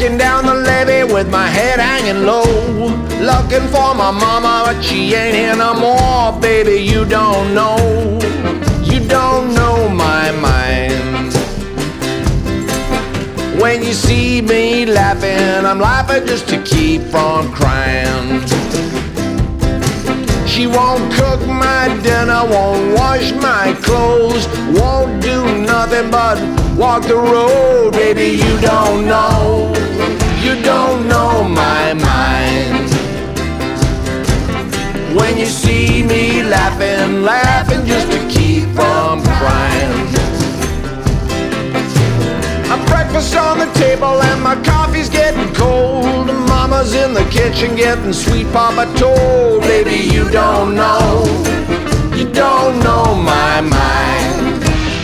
walking down the levee with my head hanging low, looking for my mama, but she ain't here no more. Baby, you don't know my mind. When you see me laughing, I'm laughing just to keep from crying. She won't cook my dinner, won't wash my clothes, won't do nothing but walk the road. Baby, you don't know my mind. When you see me laughing, laughing just to keep from crying. Breakfast on the table and my coffee's getting cold. Mama's in the kitchen getting sweet Papa told. Baby, you don't know my mind.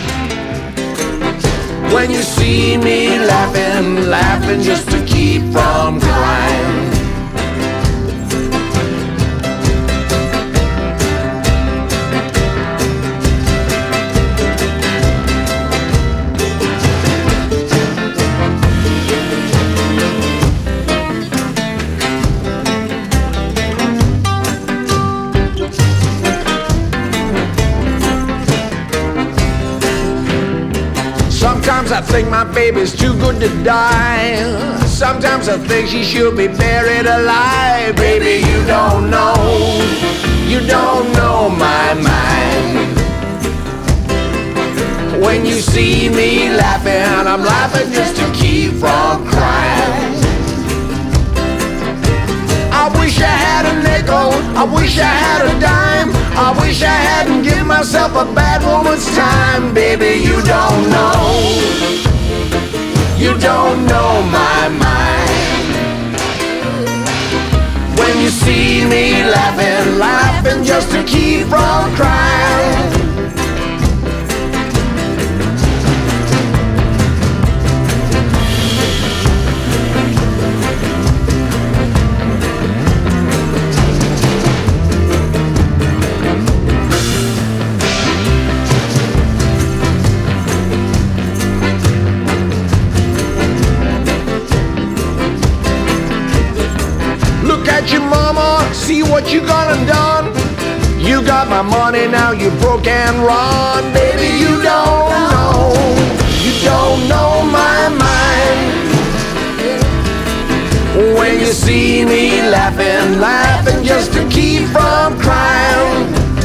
When you see me laughing, laughing just to keep from crying. Sometimes I think my baby's too good to die. Sometimes I think she should be buried alive. Baby, you don't know my mind. When you see me laughing, I'm laughing just to keep from crying. I wish I had a nickel, I wish I had a dime, I wish I hadn't given myself a bad woman's time. Baby, you don't know my mind. When you see me laughing, laughing just to keep from crying. Your mama, see what you gone and done. You got my money, now you broke and run. Baby, you don't know my mind. When you see me laughing, laughing just to keep from crying.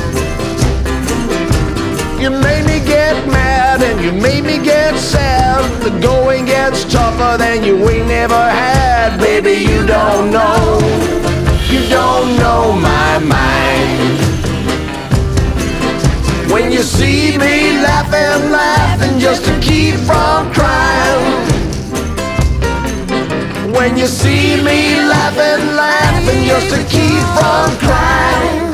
You made me get mad and you made me get sad. The going gets tougher than you ain't never had. Baby, you don't know my mind. When you see me laughing, laughing just to keep from crying. When you see me laughing, laughing just to keep from crying.